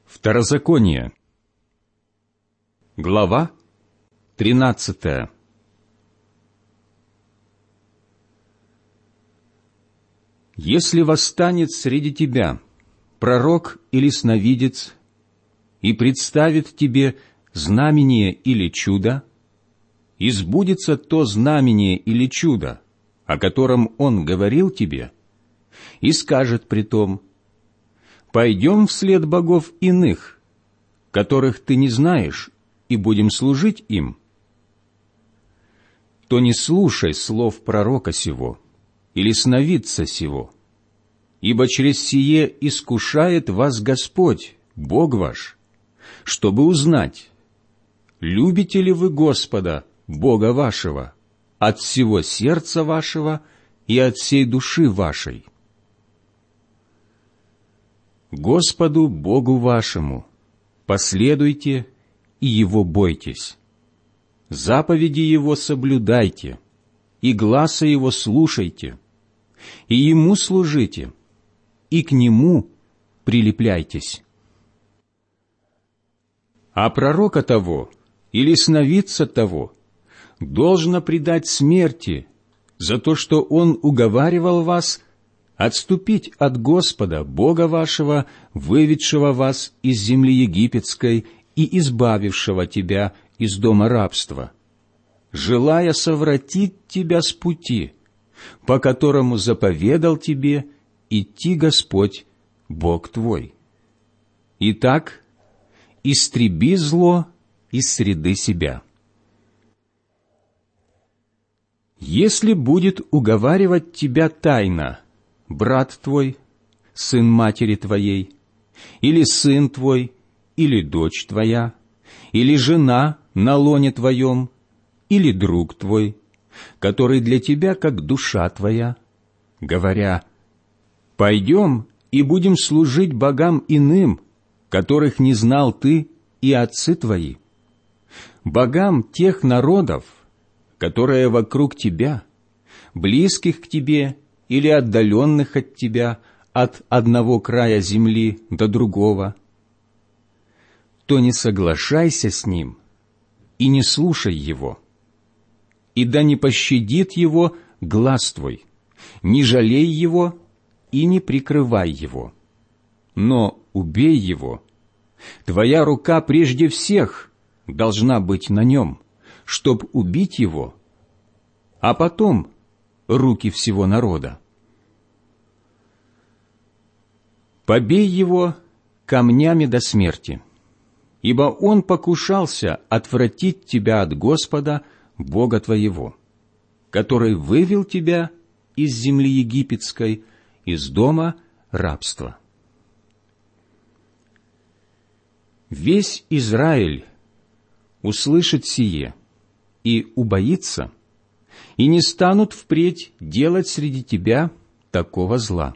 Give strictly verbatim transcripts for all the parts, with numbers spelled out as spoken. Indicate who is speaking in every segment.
Speaker 1: Второзаконие, глава тринадцатая. Если восстанет среди тебя пророк или сновидец и представит тебе знамение или чудо, и сбудется то знамение или чудо, о котором он говорил тебе, и скажет притом: «Пойдем вслед богов иных, которых ты не знаешь, и будем служить им», то не слушай слов пророка сего или сновидца сего, ибо через сие искушает вас Господь, Бог ваш, чтобы узнать, любите ли вы Господа, Бога вашего, от всего сердца вашего и от всей души вашей. Господу Богу вашему последуйте и Его бойтесь, заповеди Его соблюдайте, и гласа Его слушайте, и Ему служите, и к Нему прилепляйтесь. А пророка того или сновидца того должно предать смерти за то, что он уговаривал вас отступить от Господа, Бога вашего, выведшего вас из земли египетской и избавившего тебя из дома рабства, желая совратить тебя с пути, по которому заповедал тебе идти Господь, Бог твой. Итак, истреби зло из среды себя. Если будет уговаривать тебя тайно брат твой, сын матери твоей, или сын твой, или дочь твоя, или жена на лоне твоем, или друг твой, который для тебя как душа твоя, говоря: «Пойдем и будем служить богам иным, которых не знал ты и отцы твои, богам тех народов, которые вокруг тебя, близких к тебе или отдаленных от тебя от одного края земли до другого», то не соглашайся с ним и не слушай его. И да не пощадит его глаз твой, не жалей его и не прикрывай его, но убей его. Твоя рука прежде всех должна быть на нем, чтоб убить его, а потом руки всего народа. Побей его камнями до смерти, ибо он покушался отвратить тебя от Господа, Бога твоего, который вывел тебя из земли египетской, из дома рабства. Весь Израиль услышит сие и убоится, и не станут впредь делать среди тебя такого зла.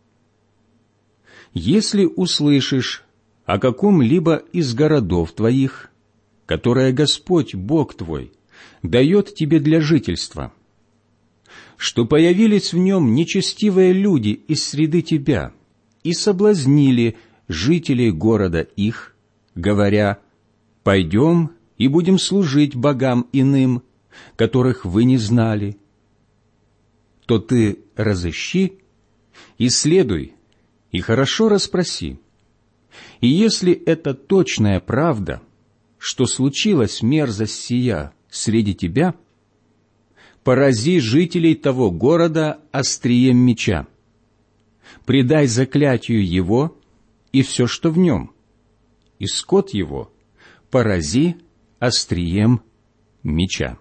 Speaker 1: Если услышишь о каком-либо из городов твоих, которое Господь, Бог твой, дает тебе для жительства, что появились в нем нечестивые люди из среды тебя и соблазнили жителей города их, говоря: «Пойдем и будем служить богам иным, которых вы не знали», то ты разыщи, исследуй и хорошо расспроси. И если это точная правда, что случилась мерзость сия среди тебя, порази жителей того города острием меча, предай заклятию его и все, что в нем, и скот его порази острием меча.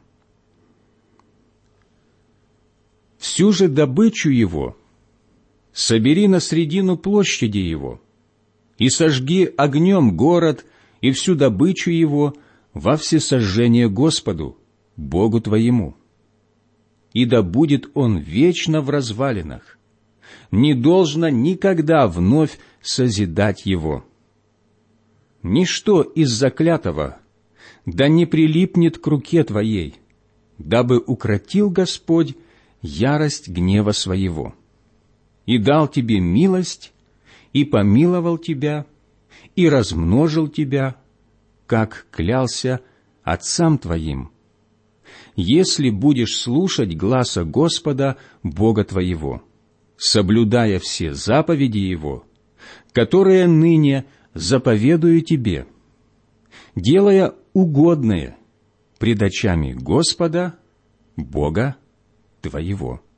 Speaker 1: Всю же добычу его собери на средину площади его, и сожги огнем город и всю добычу его во всесожжение Господу, Богу твоему. И да будет он вечно в развалинах, не должно никогда вновь созидать его. Ничто из заклятого да не прилипнет к руке твоей, дабы укротил Господь ярость гнева своего, и дал тебе милость, и помиловал тебя, и размножил тебя, как клялся отцам твоим, если будешь слушать гласа Господа, Бога твоего, соблюдая все заповеди Его, которые ныне заповедую тебе, делая угодное пред очами Господа, Бога твоего».